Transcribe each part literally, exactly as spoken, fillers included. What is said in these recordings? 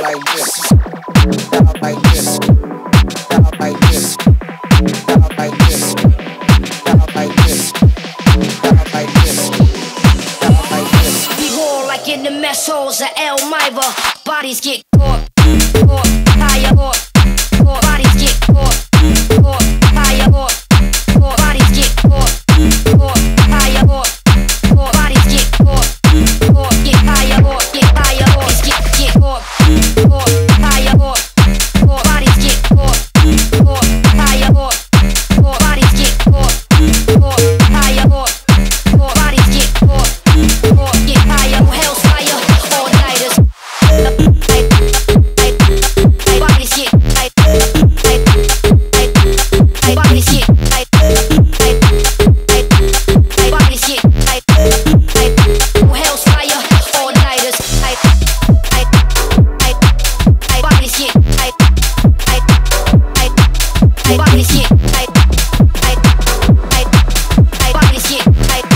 like this. Out like this. Out like this. Out like this. Out like this. Out like this. Out like this. We roll like in the mess halls of El Miva. Bodies get caught, caught, higher, caught, caught. Bodies get caught, caught, higher, caught, caught. Bodies get caught, caught, higher, caught, caught. Bodies get caught, caught, get higher, caught, get higher, caught. Get, get caught, caught, higher, caught, caught. Bodies get caught, caught, higher, caught, caught. Bodies get caught, caught, higher, caught, caught. Bodies get caught, caught, get higher. Hell's fire, all nighters. Bodies get, bodies get, bodies get. Hell's fire, all nighters. Bodies get, bodies get, bodies get,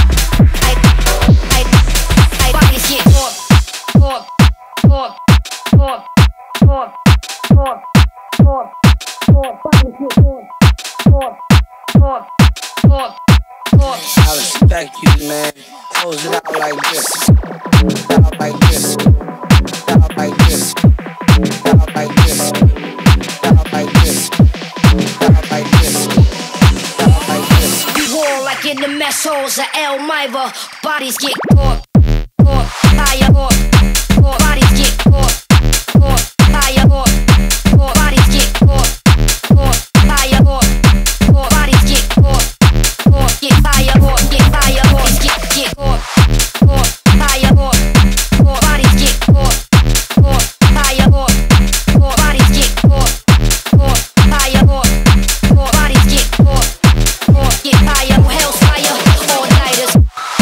bodies get. Caught, caught, caught, caught, caught, caught, caught. Bodies get caught, caught, caught, caught, caught. I respect you, man. Close it out like this. Out like this. Out like this. Out like this. Out like this. Out like this. Out like this. We roll like in the mess halls of El Miva. Bodies get caught, caught, higher, caught, caught. Bodies get caught, caught, higher, caught, caught. Bodies get caught, caught, higher, caught, caught. Bodies get caught, caught, get higher, caught, get higher, caught. Get, get caught, caught, higher, caught, caught. Bodies get caught, caught, higher, caught, caught. Bodies get caught, caught, higher, caught, caught. Bodies get caught, caught, get higher. Hell's fire, all nighters.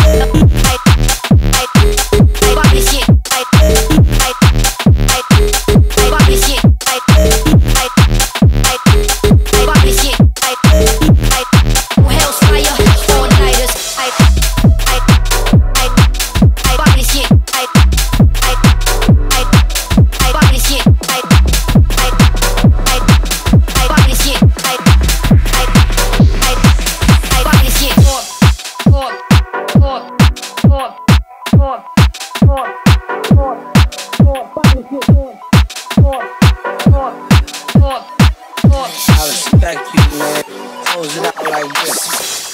Bodies get, bodies get, bodies get. Hell's fire, all nighters. Bodies get, bodies get, bodies get, bodies get. Caught, caught, caught, caught, caught, caught, caught. Bodies get caught, caught, caught, caught, caught. I respect you, man. Close it out like this.